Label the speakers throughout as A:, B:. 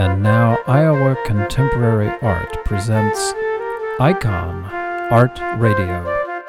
A: And now Iowa Contemporary Art presents Icon Art Radio.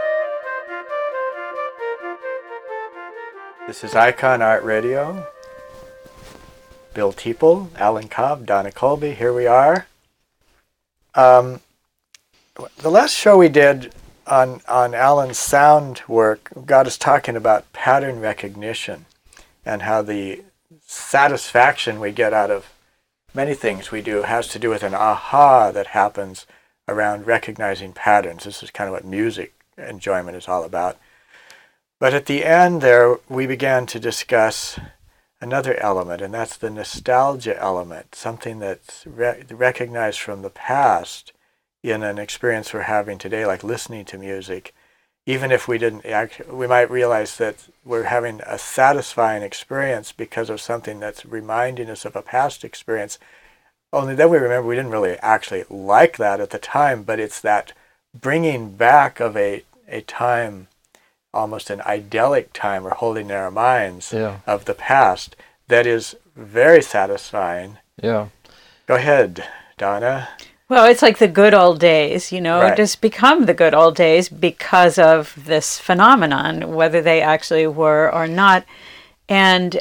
B: This is Icon Art Radio. Bill Teeple, Alan Cobb, Donna Colby, here we are. The last show we did on Alan's sound work got us talking about pattern recognition and how the satisfaction we get out of many things we do has to do with an aha that happens around recognizing patterns. This is kind of what music enjoyment is all about. But at the end there, we began to discuss another element, and that's the nostalgia element, something that's recognized from the past in an experience we're having today, like listening to music. Even if we didn't we might realize that we're having a satisfying experience because of something that's reminding us of a past experience. Only then we remember we didn't really actually like that at the time, but it's that bringing back of a time, almost an idyllic time we're holding in our minds of the past, that is very satisfying.
A: Yeah.
B: Go ahead, Donna.
C: Well, it's like the good old days,
B: Right.
C: just become the good old days because of this phenomenon, whether they actually were or not. And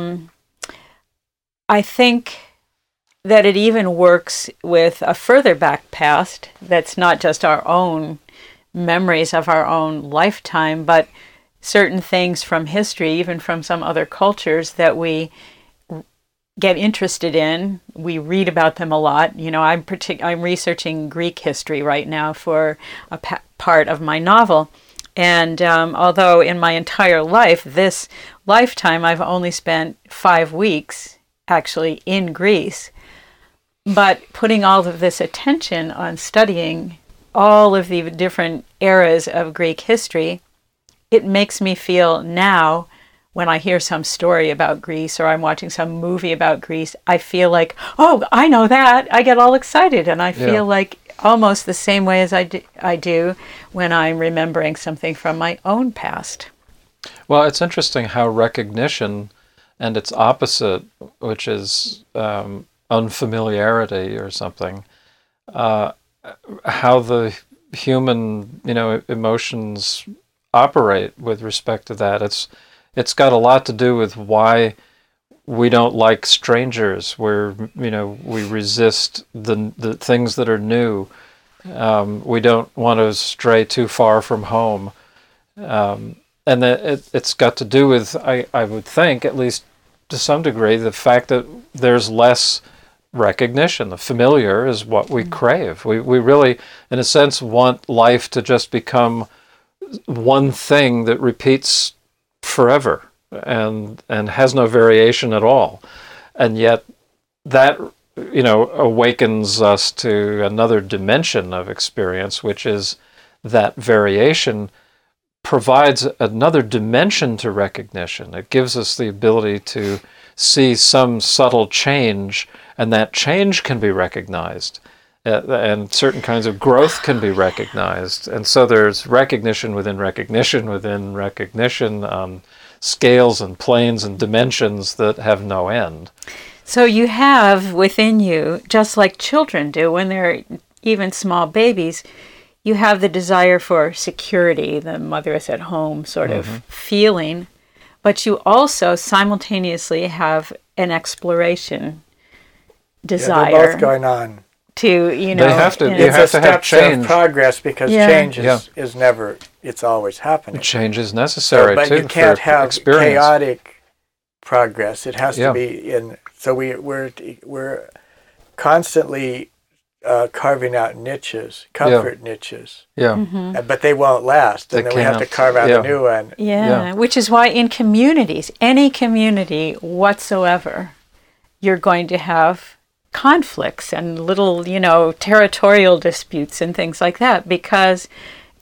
C: I think that it even works with a further back past that's not just our own memories of our own lifetime, but certain things from history, even from some other cultures that we get interested in. We read about them a lot. I'm researching Greek history right now for a part of my novel. And although in my entire life, this lifetime, I've only spent 5 weeks actually in Greece, but putting all of this attention on studying all of the different eras of Greek history, it makes me feel now, when I hear some story about Greece or I'm watching some movie about Greece, I feel like, oh, I know that. I get all excited, and I feel like almost the same way as I do when I'm remembering something from my own past.
A: Well, it's interesting how recognition and its opposite, which is unfamiliarity or something, how the human, emotions operate with respect to that. It's got a lot to do with why we don't like strangers, where we resist the things that are new. We don't want to stray too far from home, and it's got to do with, I would think, at least to some degree, the fact that there's less recognition. The familiar is what we crave. We really, in a sense, want life to just become one thing that repeats forever and has no variation at all. And yet that awakens us to another dimension of experience, which is that variation provides another dimension to recognition. It gives us the ability to see some subtle change, and that change can be recognized. And certain kinds of growth can be recognized. And so there's recognition within recognition within recognition, scales and planes and dimensions that have no end.
C: So you have within you, just like children do when they're even small babies, you have the desire for security, the mother is at home sort of feeling, but you also simultaneously have an exploration desire.
B: They're both going on.
C: To,
A: they have to, you have to have change.
B: Of progress, because change is never, it's always happening.
A: Change is necessary,
B: but
A: too,
B: you can't have
A: experience.
B: Chaotic progress. It has to be in, so we're constantly carving out niches, comfort niches. But they won't last, and then we have to carve out a new one.
C: Which is why in communities, any community whatsoever, you're going to have conflicts and little, territorial disputes and things like that, because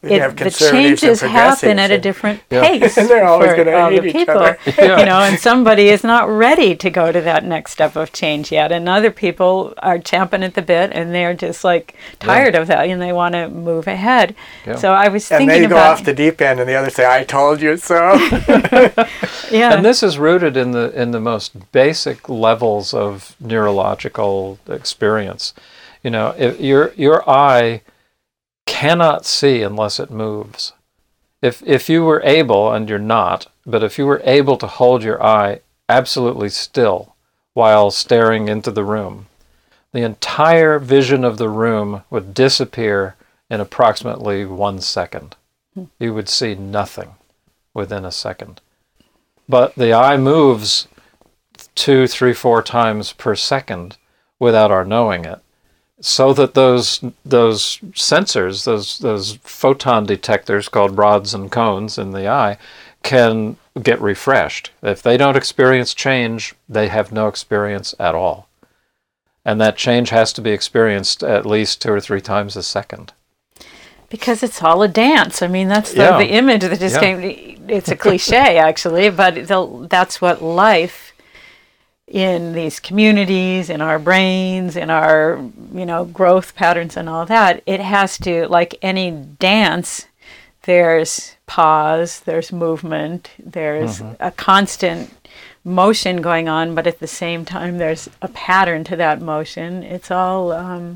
B: You have
C: the
B: conservatives and
C: changes happen at a
B: progressives,
C: different
A: Yeah.
C: pace
B: And they're always
C: for
B: gonna
C: all
B: hate
C: the
B: each
C: people.
B: other.
A: Yeah.
C: You know, and somebody is not ready to go to that next step of change yet, and other people are champing at the bit, and they're just like tired of that, and they want to move ahead.
A: Yeah.
C: So I was
B: And
C: thinking
B: they go
C: about
B: off the deep end, and the others say, "I told you so."
C: yeah.
A: And this is rooted in the most basic levels of neurological experience. You know, if your eye cannot see unless it moves. If you were able, and you're not, but if you were able to hold your eye absolutely still while staring into the room, the entire vision of the room would disappear in approximately 1 second. You would see nothing within a second. But the eye moves 2, 3, 4 times per second without our knowing it, so that those sensors, those photon detectors called rods and cones in the eye, can get refreshed. If they don't experience change, they have no experience at all. And that change has to be experienced at least 2 or 3 times a second.
C: Because it's all a dance. I mean, that's
A: Yeah.
C: the image that just
A: Yeah.
C: came. It's a cliche, actually, but that's what life in these communities, in our brains, in our, growth patterns and all that, it has to, like any dance, there's pause, there's movement, there's a constant motion going on, but at the same time, there's a pattern to that motion. It's all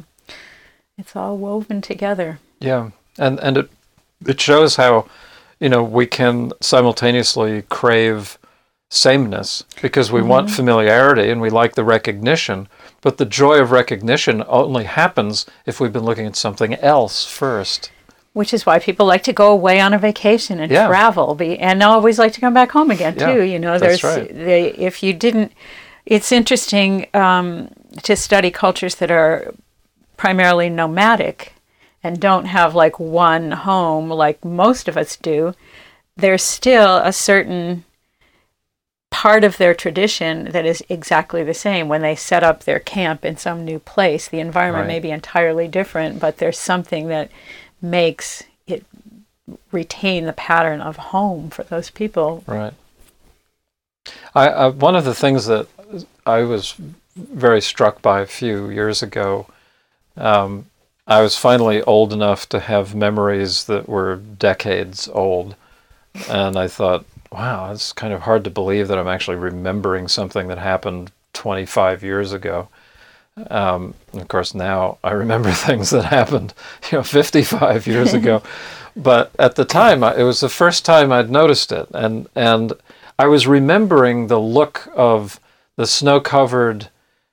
C: woven together.
A: Yeah, and it shows how, we can simultaneously crave sameness because we want familiarity and we like the recognition, but the joy of recognition only happens if we've been looking at something else first.
C: Which is why people like to go away on a vacation and
A: Yeah.
C: travel, and always like to come back home again
A: Yeah,
C: too.
A: that's right.
C: If you didn't, it's interesting to study cultures that are primarily nomadic and don't have like one home like most of us do. There's still a certain part of their tradition that is exactly the same. When they set up their camp in some new place, the environment
A: Right.
C: may be entirely different, but there's something that makes it retain the pattern of home for those people.
A: Right. I one of the things that I was very struck by a few years ago, I was finally old enough to have memories that were decades old, and I thought, wow, it's kind of hard to believe that I'm actually remembering something that happened 25 years ago. And of course, now I remember things that happened, 55 years ago. But at the time, it was the first time I'd noticed it, and I was remembering the look of the snow-covered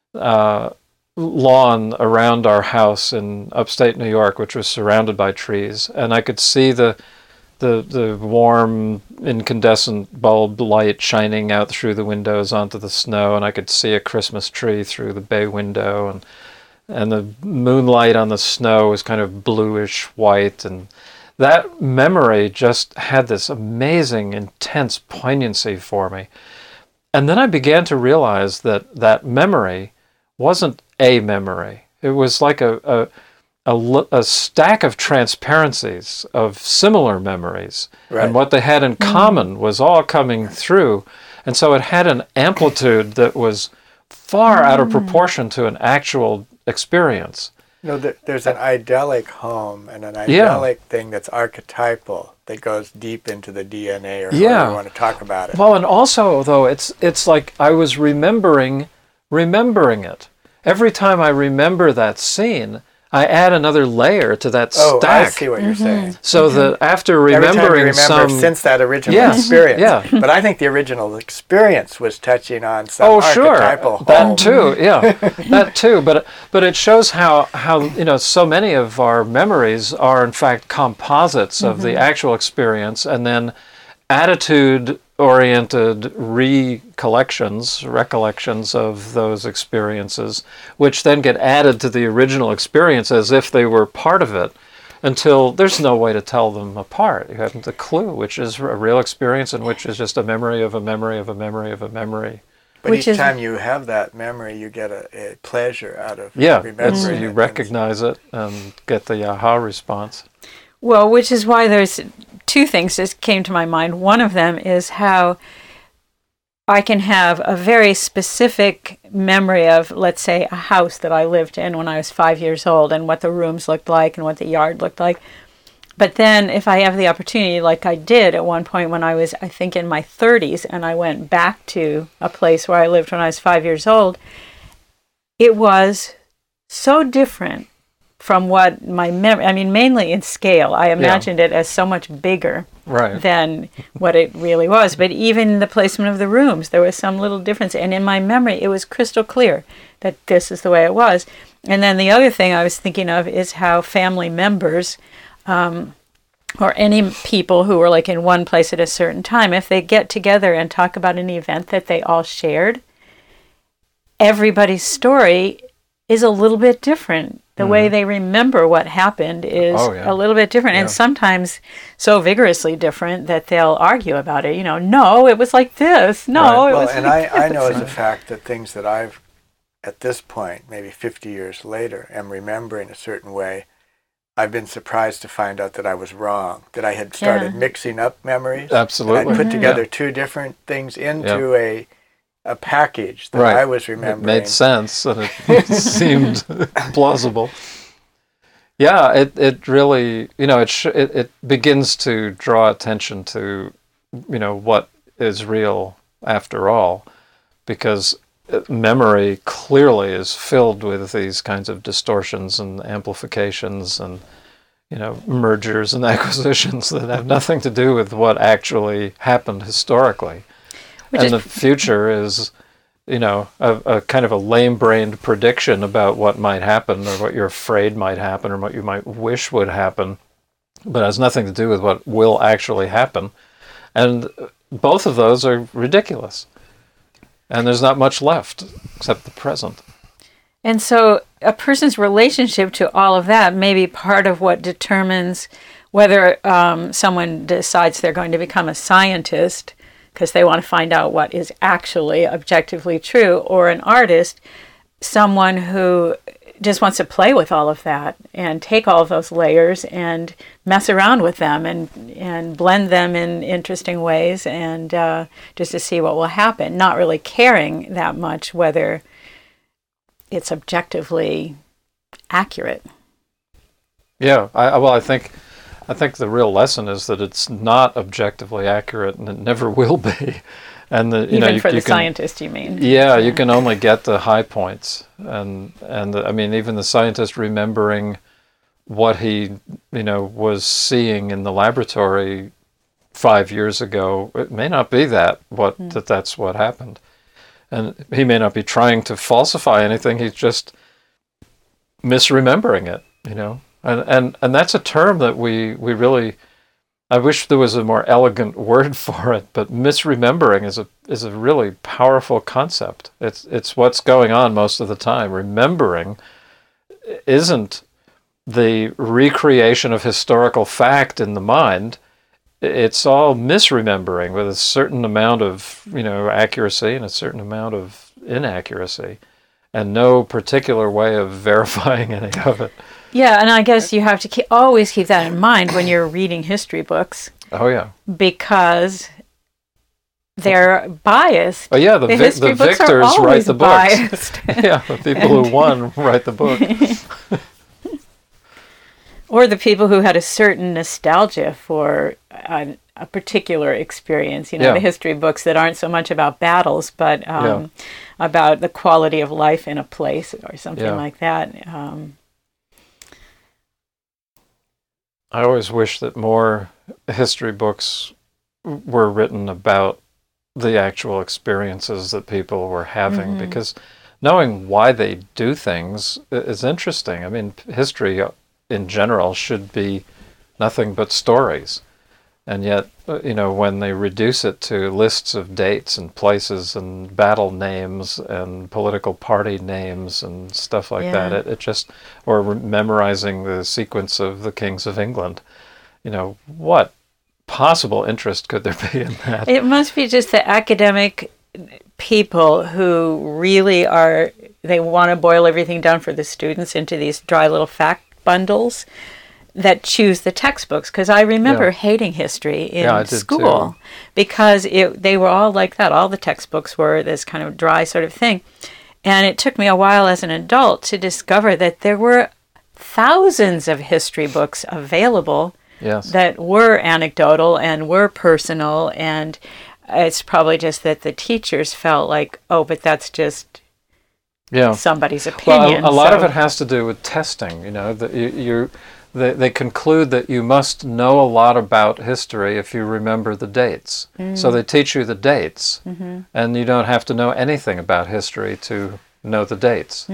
A: lawn around our house in upstate New York, which was surrounded by trees, and I could see the warm incandescent bulb light shining out through the windows onto the snow, and I could see a Christmas tree through the bay window, and the moonlight on the snow was kind of bluish white, and that memory just had this amazing, intense poignancy for me. And then I began to realize that memory wasn't a memory. It was like a stack of transparencies of similar memories.
B: Right.
A: And what they had in common was all coming through. And so it had an amplitude that was far out of proportion to an actual experience.
B: There's an idyllic home and an idyllic thing that's archetypal that goes deep into the DNA or however you want to talk about it.
A: Well, and also, though, it's like I was remembering it. Every time I remember that scene, I add another layer to that
B: Oh,
A: stack.
B: I see what you're saying.
A: So that after
B: Every time
A: remembering
B: you remember
A: some...
B: since that original
A: Yes,
B: experience.
A: yeah.
B: But I think the original experience was touching on some
A: Oh, sure.
B: archetypal home.
A: That too, yeah. That too. But it shows how so many of our memories are in fact composites of the actual experience, and then attitude-oriented recollections of those experiences, which then get added to the original experience as if they were part of it, until there's no way to tell them apart. You haven't a clue which is a real experience and which is just a memory of a memory of a memory of a memory.
B: But
C: Which
B: each
C: is-
B: time you have that memory, you get a pleasure out of
A: Yeah,
B: remembering
A: you
B: it.
A: recognize it and get the aha response.
C: Well, which is why there's two things that came to my mind. One of them is how I can have a very specific memory of, let's say, a house that I lived in when I was 5 years old and what the rooms looked like and what the yard looked like. But then if I have the opportunity, like I did at one point when I was, I think, in my 30s, and I went back to a place where I lived when I was 5 years old, it was so different from what my memory, I mean, mainly in scale. I imagined it as so much bigger than what it really was. But even the placement of the rooms, there was some little difference. And in my memory, it was crystal clear that this is the way it was. And then the other thing I was thinking of is how family members, or any people who were like in one place at a certain time, if they get together and talk about an event that they all shared, everybody's story is a little bit different. The way they remember what happened is a little bit different, and sometimes so vigorously different that they'll argue about it. You know, no, it was like this. No, it was
B: and
C: like
B: I know as a fact that things that I've, at this point, maybe 50 years later, am remembering a certain way, I've been surprised to find out that I was wrong, that I had started mixing up memories.
A: Absolutely.
B: I put together two different things into a package that I was remembering.
A: It made sense, and it seemed plausible. Yeah, it really, you know, it begins to draw attention to, you know, what is real after all, because memory clearly is filled with these kinds of distortions and amplifications and, you know, mergers and acquisitions that have nothing to do with what actually happened historically. And the future is, you know, a kind of a lame-brained prediction about what might happen or what you're afraid might happen or what you might wish would happen, but has nothing to do with what will actually happen. And both of those are ridiculous. And there's not much left except the present.
C: And so a person's relationship to all of that may be part of what determines whether someone decides they're going to become a scientist because they want to find out what is actually objectively true, or an artist, someone who just wants to play with all of that and take all of those layers and mess around with them and blend them in interesting ways and just to see what will happen, not really caring that much whether it's objectively accurate.
A: Yeah, I think the real lesson is that it's not objectively accurate, and it never will be. And
C: Even for the scientist, you mean?
A: Yeah, you can only get the high points, and I mean, even the scientist remembering what he, you know, was seeing in the laboratory 5 years ago, it may not be that's what happened, and he may not be trying to falsify anything. He's just misremembering it, you know. And that's a term that we really, I wish there was a more elegant word for it, but misremembering is a really powerful concept. It's what's going on most of the time. Remembering isn't the recreation of historical fact in the mind. It's all misremembering with a certain amount of, you know, accuracy and a certain amount of inaccuracy, and no particular way of verifying any of it.
C: Yeah, and I guess you have to always keep that in mind when you're reading history books.
A: Oh, yeah.
C: Because they're biased.
A: Oh, yeah, the victors write the books. Yeah, the people who won write the book.
C: Or the people who had a certain nostalgia for a particular experience. You know, the history books that aren't so much about battles, but about the quality of life in a place or something like that.
A: I always wish that more history books were written about the actual experiences that people were having, because knowing why they do things is interesting. I mean, history in general should be nothing but stories. And yet, you know, when they reduce it to lists of dates and places and battle names and political party names and stuff like that, it just, or memorizing the sequence of the kings of England, you know, what possible interest could there be in that?
C: It must be just the academic people who really they want to boil everything down for the students into these dry little fact bundles. that choose the textbooks, because I remember hating history in school because they were all like that. All the textbooks were this kind of dry sort of thing. And it took me a while as an adult to discover that there were thousands of history books available that were anecdotal and were personal. And it's probably just that the teachers felt like, oh, but that's just somebody's opinion.
A: Well, a lot of it has to do with testing. You know, they conclude that you must know a lot about history if you remember the dates. So they teach you the dates, and you don't have to know anything about history to know the dates.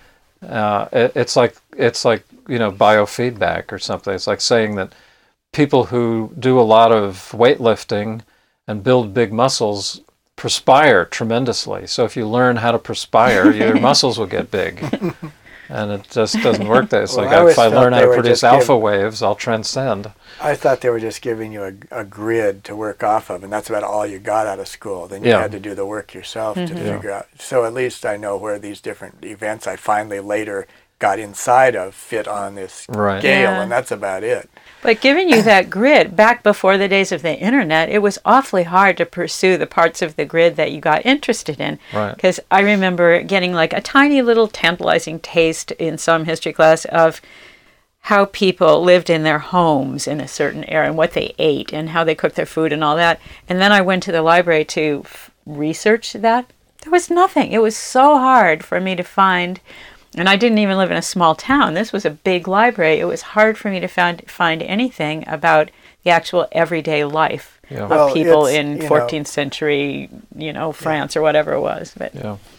A: It's like biofeedback or something. It's like saying that people who do a lot of weightlifting and build big muscles perspire tremendously. So if you learn how to perspire, your muscles will get big. And it just doesn't work that. It's if I learn how to produce alpha waves, I'll transcend.
B: I thought they were just giving you a grid to work off of, and that's about all you got out of school. Then you had to do the work yourself to figure out. So at least I know where these different events I finally later got inside of fit on this scale, and that's about it.
C: But giving you that grid, back before the days of the internet, it was awfully hard to pursue the parts of the grid that you got interested in. Because I remember getting like a tiny little tantalizing taste in some history class of how people lived in their homes in a certain era and what they ate and how they cooked their food and all that. And then I went to the library to research that. There was nothing. It was so hard for me to find. And I didn't even live in a small town. This was a big library. It was hard for me to find anything about the actual everyday life of people in 14th century, France or whatever it was. But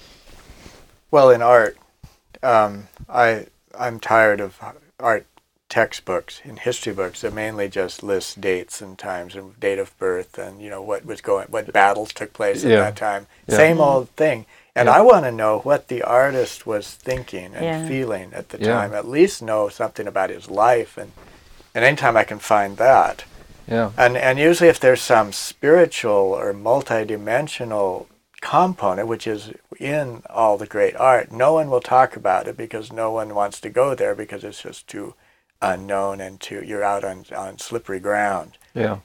B: Well, in art, I'm tired of art textbooks and history books that mainly just list dates and times and date of birth and what battles took place at that time. Same old thing. And I want to know what the artist was thinking and feeling at the time. At least know something about his life, and anytime I can find that. And usually if there's some spiritual or multidimensional component, which is in all the great art, no one will talk about it because no one wants to go there because it's just too unknown and you're out on slippery ground.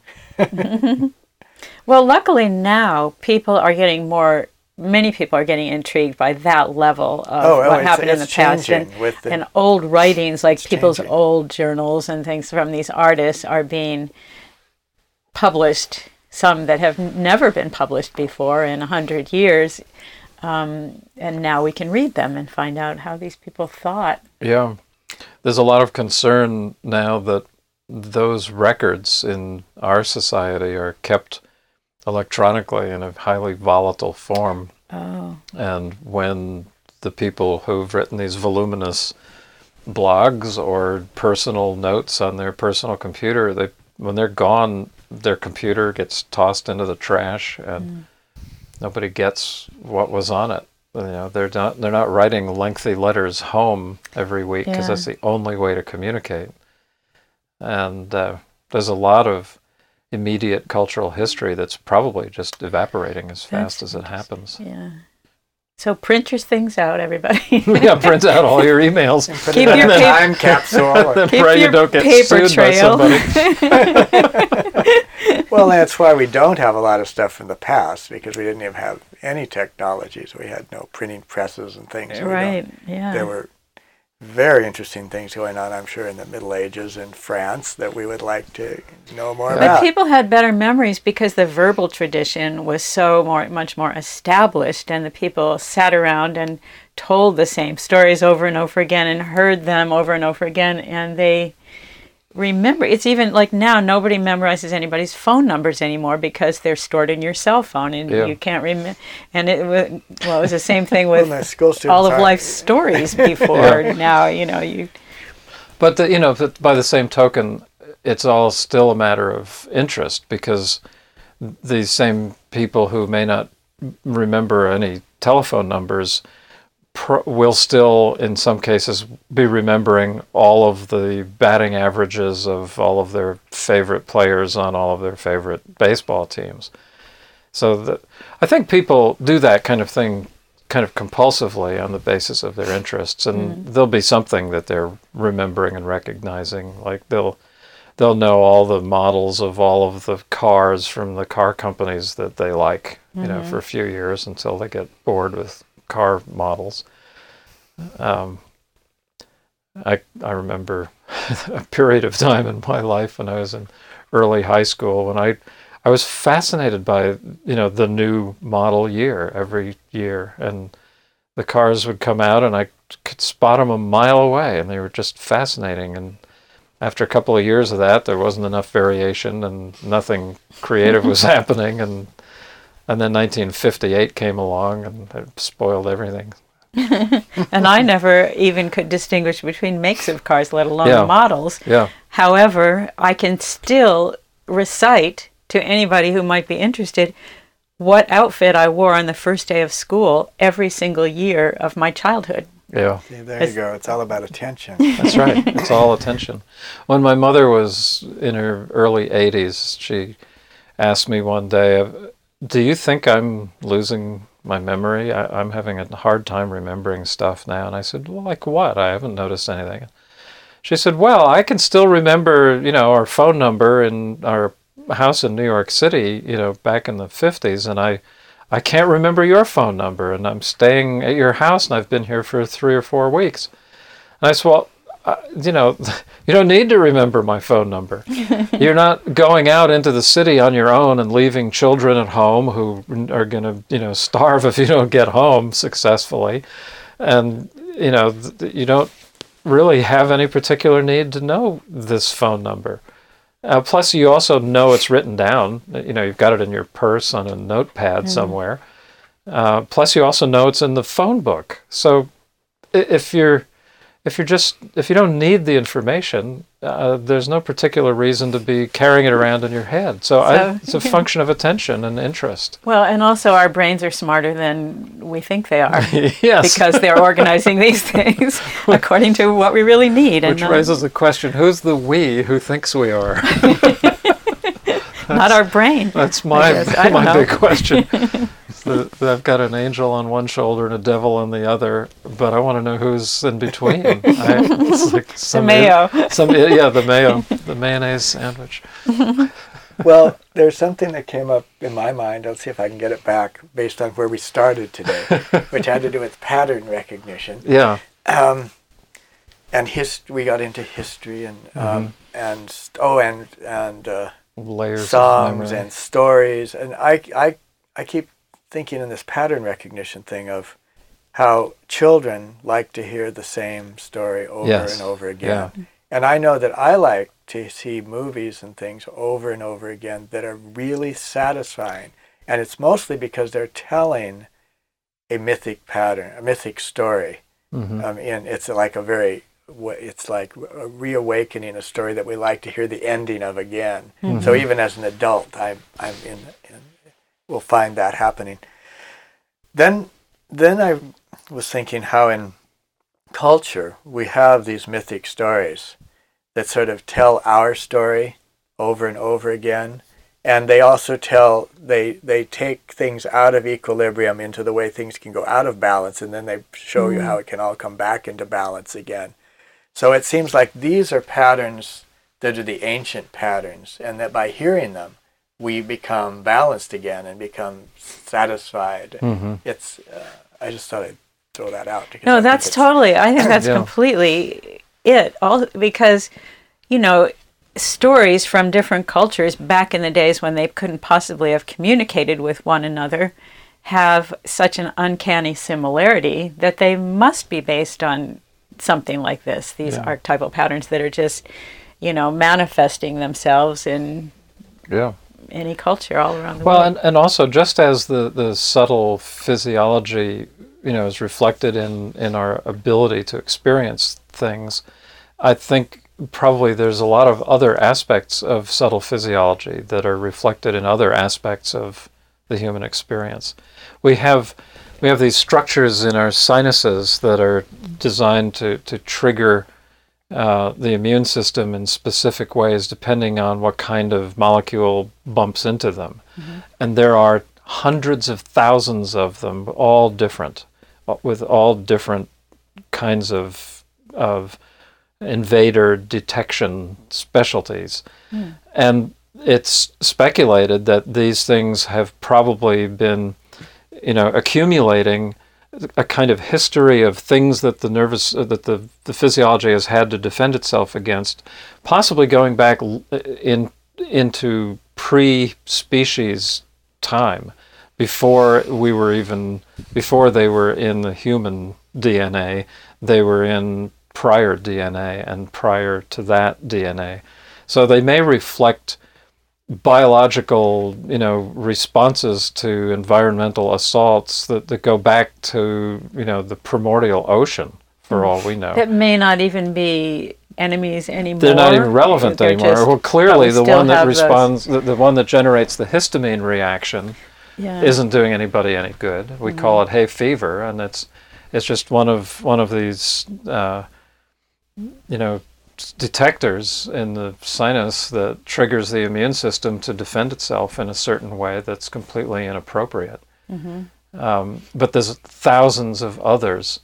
C: Well, luckily now many people are getting intrigued by that level of what happened in the past. And old writings, like people's old journals and things from these artists, are being published, some that have never been published before in 100 years. And now we can read them and find out how these people thought.
A: Yeah. There's a lot of concern now that those records in our society are kept electronically in a highly volatile form. And when the people who've written these voluminous blogs or personal notes on their personal computer, when they're gone, their computer gets tossed into the trash and nobody gets what was on it. They're not writing lengthy letters home every week because that's the only way to communicate. And there's a lot of immediate cultural history that's probably just evaporating as fast as it happens.
C: So print your things out, everybody.
A: Print out all your emails.
B: Keep your time capsule.
A: Then pray you don't get sued
C: trail.
A: by somebody.
B: Well, that's why we don't have a lot of stuff from the past, because we didn't even have any technologies. We had no printing presses and things. So there were very interesting things going on, I'm sure, in the Middle Ages in France that we would like to know more about.
C: But people had better memories because the verbal tradition was much more established, and the people sat around and told the same stories over and over again and heard them over and over again, and they remember. It's even like now nobody memorizes anybody's phone numbers anymore because they're stored in your cell phone and you can't remember. And it was the same thing with all of life's stories before. Now, you.
A: But by the same token, it's all still a matter of interest, because these same people who may not remember any telephone numbers will still, in some cases, be remembering all of the batting averages of all of their favorite players on all of their favorite baseball teams. So I think people do that kind of thing kind of compulsively on the basis of their interests, and there'll be something that they're remembering and recognizing. Like they'll know all the models of all of the cars from the car companies that they like, for a few years until they get bored with car models. I remember a period of time in my life when I was in early high school when I was fascinated by, the new model year every year, and the cars would come out and I could spot them a mile away, and they were just fascinating. And after a couple of years of that, there wasn't enough variation and nothing creative was happening, and then 1958 came along and it spoiled everything.
C: And I never even could distinguish between makes of cars, let alone
A: Yeah.
C: models.
A: Yeah.
C: However, I can still recite to anybody who might be interested what outfit I wore on the first day of school every single year of my childhood.
A: Yeah.
B: See, there you go. It's all about attention.
A: That's right. It's all attention. When my mother was in her early 80s, she asked me one day, do you think I'm losing my memory? I'm having a hard time remembering stuff now. And I said, well, like what? I haven't noticed anything. She said, well, I can still remember, our phone number in our house in New York City, back in the 50s, and I can't remember your phone number, and I'm staying at your house, and I've been here for 3 or 4 weeks. And I said, well, you don't need to remember my phone number. You're not going out into the city on your own and leaving children at home who are going to, starve if you don't get home successfully. And, you don't really have any particular need to know this phone number. Plus, you also know it's written down. You've got it in your purse on a notepad somewhere. Plus, you also know it's in the phone book. So, if you don't need the information, there's no particular reason to be carrying it around in your head. So it's a function of attention and interest.
C: Well, and also our brains are smarter than we think they are.
A: Yes.
C: Because they're organizing these things according to what we really need.
A: Which raises the question, who's the we who thinks we are?
C: Not our brain.
A: That's my
C: know.
A: big question. I've got an angel on one shoulder and a devil on the other, but I want to know who's in between. It's like
C: The mayo.
A: The mayo, the mayonnaise sandwich.
B: Well, there's something that came up in my mind. I'll see if I can get it back based on where we started today, which had to do with pattern recognition.
A: Yeah.
B: And we got into history and
A: Layers
B: songs
A: of memory.
B: and stories, and I keep thinking in this pattern recognition thing of how children like to hear the same story over and over again.
A: Yeah.
B: And I know that I like to see movies and things over and over again that are really satisfying. And it's mostly because they're telling a mythic pattern, a mythic story.
A: Mm-hmm.
B: And it's like a reawakening a story that we like to hear the ending of again.
A: Mm-hmm.
B: So even as an adult, we'll find that happening. Then I was thinking how in culture we have these mythic stories that sort of tell our story over and over again, and they also they take things out of equilibrium into the way things can go out of balance, and then they show you how it can all come back into balance again. So it seems like these are patterns that are the ancient patterns, and that by hearing them, we become balanced again and become satisfied.
A: Mm-hmm.
B: It's. I just thought I'd throw that out.
C: No, I think that's completely it. All because, stories from different cultures back in the days when they couldn't possibly have communicated with one another have such an uncanny similarity that they must be based on something like this. These archetypal patterns that are just, manifesting themselves in any culture all around the world.
A: Well, and also just as the subtle physiology, is reflected in our ability to experience things, I think probably there's a lot of other aspects of subtle physiology that are reflected in other aspects of the human experience. We have these structures in our sinuses that are designed to trigger the immune system in specific ways depending on what kind of molecule bumps into them. Mm-hmm. And there are hundreds of thousands of them, all different. with all different kinds of invader detection specialties. And it's speculated that these things have probably been, accumulating a kind of history of things that the physiology has had to defend itself against, possibly going back into pre-species time, before they were in the human DNA, they were in prior DNA and prior to that DNA. So they may reflect biological, responses to environmental assaults that go back to, the primordial ocean, for all we know.
C: That may not even be enemies anymore.
A: They're not even relevant anymore. Well, clearly the one that responds, the one that generates the histamine reaction, isn't doing anybody any good. We call it hay fever, and it's just one of these, detectors in the sinus that triggers the immune system to defend itself in a certain way that's completely inappropriate. But there's thousands of others,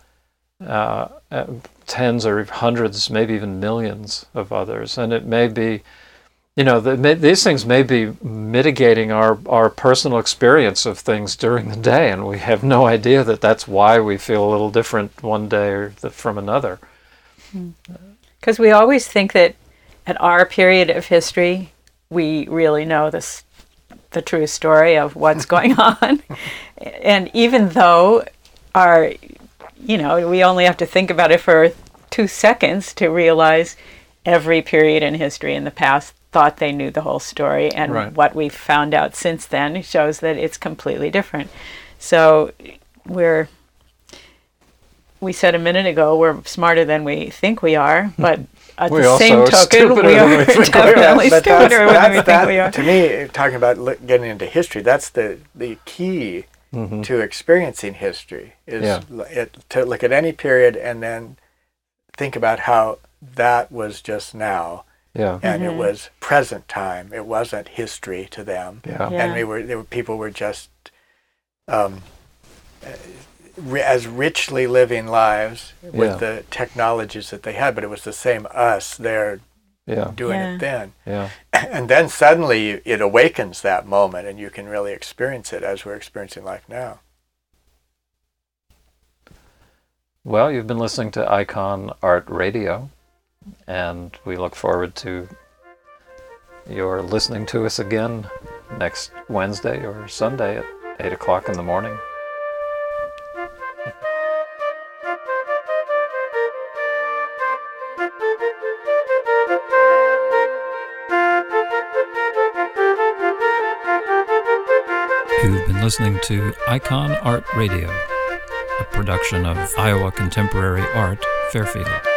A: tens or hundreds, maybe even millions of others, and it may be, these things may be mitigating our personal experience of things during the day, and we have no idea that that's why we feel a little different one day from another.
C: Because we always think that at our period of history, we really know the true story of what's going on. And even though we only have to think about it for 2 seconds to realize every period in history in the past thought they knew the whole story. And what we've found out since then shows that it's completely different. So we said a minute ago, we're smarter than we think we are, but at the same token, we are definitely stupider than we think we are.
B: To me, talking about getting into history, that's the key to experiencing history, is to look at any period and then think about how that was just now. And it was present time. It wasn't history to them. And people were just as richly living lives with the technologies that they had, but it was the same us there doing it then. And then suddenly it awakens that moment, and you can really experience it as we're experiencing life now.
A: Well, you've been listening to Icon Art Radio, and we look forward to your listening to us again next Wednesday or Sunday at 8 o'clock in the morning. You've been listening to Icon Art Radio, a production of Iowa Contemporary Art, Fairfield.